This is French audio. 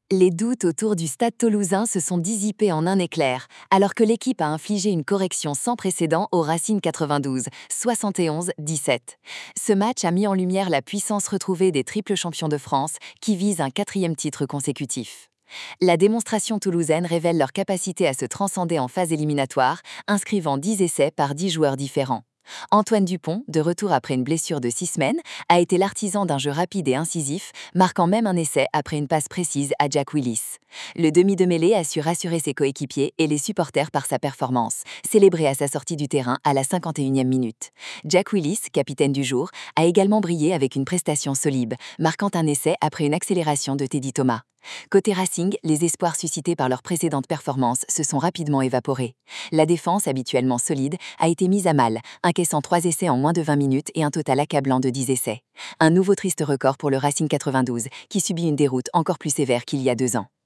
Les doutes autour du Stade toulousain se sont dissipés en un éclair, alors que l'équipe a infligé une correction sans précédent au Racing 92, 71-17. Ce match a mis en lumière la puissance retrouvée des triples champions de France qui visent un quatrième titre consécutif. La démonstration toulousaine révèle leur capacité à se transcender en phase éliminatoire, inscrivant 10 essais par 10 joueurs différents. Antoine Dupont, de retour après une blessure de 6 semaines, a été l'artisan d'un jeu rapide et incisif, marquant même un essai après une passe précise à Jack Willis. Le demi de mêlée a su rassurer ses coéquipiers et les supporters par sa performance, célébrée à sa sortie du terrain à la 51e minute. Jack Willis, capitaine du jour, a également brillé avec une prestation solide, marquant un essai après une accélération de Teddy Thomas. Côté Racing, les espoirs suscités par leurs précédentes performances se sont rapidement évaporés. La défense, habituellement solide, a été mise à mal, encaissant 3 essais en moins de 20 minutes et un total accablant de 10 essais. Un nouveau triste record pour le Racing 92, qui subit une déroute encore plus sévère qu'il y a 2 ans.